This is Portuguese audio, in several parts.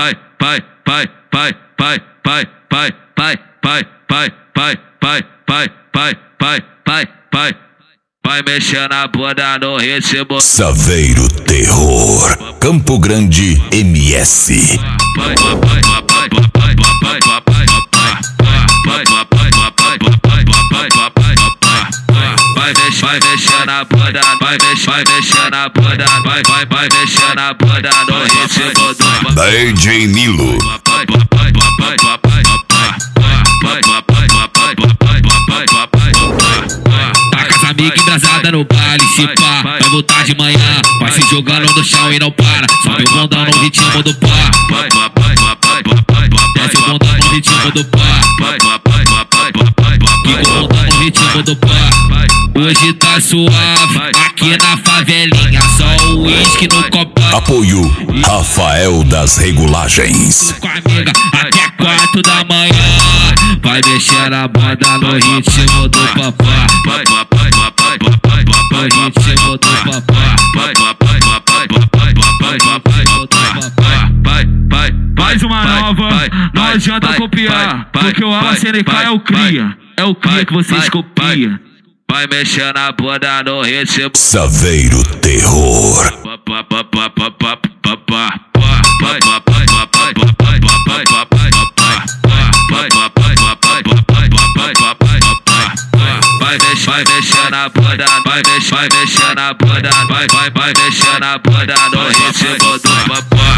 Vai mexer na bunda no ritmo. Saveiro Terror, Campo Grande, MS. Vai mexer na bunda, vai mexer na bunda, vai mexer na bunda no ritmo do DJ Nilo. Tá com as amigas embrasada no baile, se pá, vai voltar de manhã, vai se jogando no chão e não para, sobe o bundão no ritmo do pá, desce o bundão no ritmo do pá, quica o bundão no ritmo do pá. Hoje tá suave, aqui na favelinha, só o uísque no copão. Apoio Rafael das Regulagens. Com a amiga até 4 da manhã, vai mexer na banda no ritmo do papá, no ritmo do papá. Mais uma nova, não adianta copiar, porque o AlaCNK é o cria, é o cria que vocês copiam. Vai mexer na bunda no ritmo. Saveiro Terror. Vai mexer na bunda, vai mexer na bunda, vai mexer na bunda no ritmo do papá.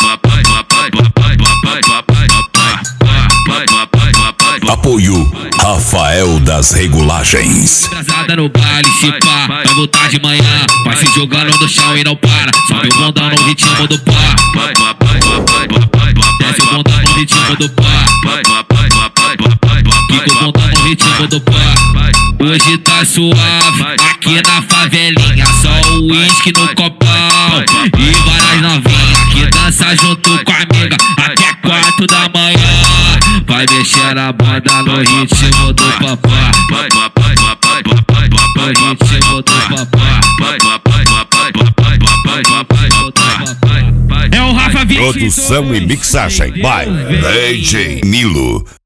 Apoio Rafael das Regulagens. Embrasada no baile, se pá, vai voltar de manhã, vai se jogando no chão e não para, sobe o bundão no ritmo do pá, desce o bundão no ritmo do pá, quica o bundão no ritmo do pá. Hoje tá suave, aqui na favelinha, só o uísque no copão e várias novinhas que dança junto com a amiga até 4 da manhã. Vai mexer na banda no ritmo do papá, no ritmo do papá. É o Rafa 20. Produção e mixagem by DJ Nilo.